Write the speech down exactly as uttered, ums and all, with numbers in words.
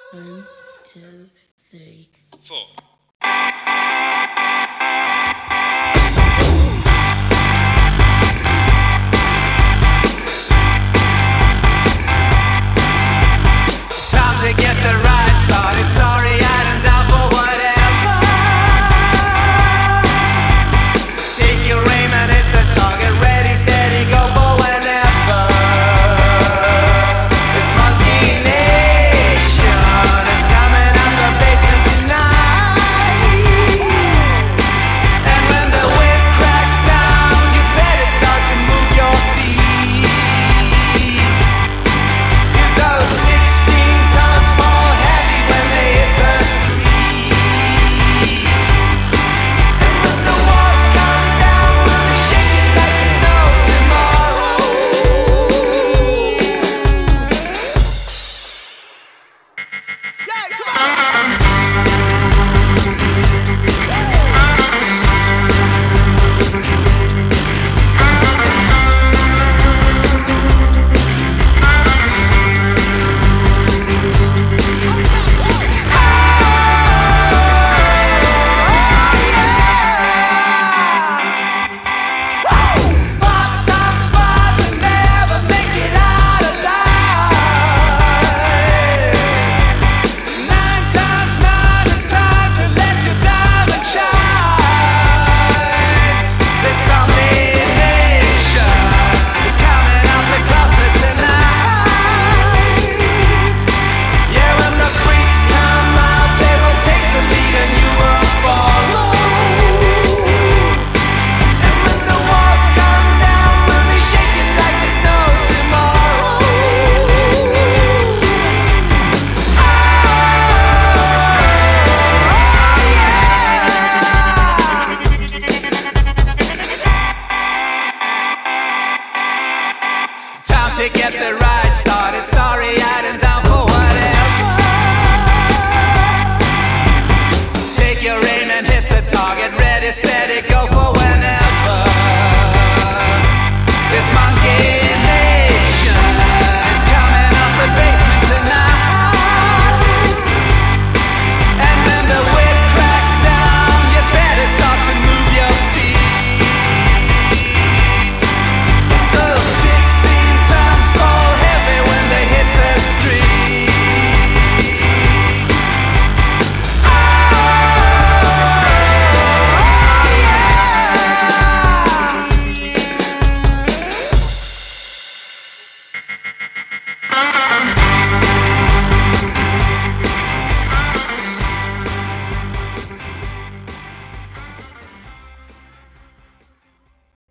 One, two, three, four. Time to get the ride started, starry-eyed and down for whatever. Take your aim and hit the target, ready, steady, go for whenever. It's Monkey Nation, it's coming out the basement tonight. And when the wind cracks down, you better start to move your feet. 'Cause those sixteen tons fall heavy when they hit the street. And when the walls come down, we'll be shaking like there's no tomorrow. Yeah, come on! Five times five will never make it out alive. Nine times nine, it's time to let your diamond shine. This combination is coming out the closet tonight. Yeah, when the freaks come out, they will take the lead and you will follow. And when the walls come down, we'll be shaking like there's no tomorrow. Oh, yeah. Time to get the ride started, starry-eyed and down for whatever. Take your aim and hit the target, ready, steady, go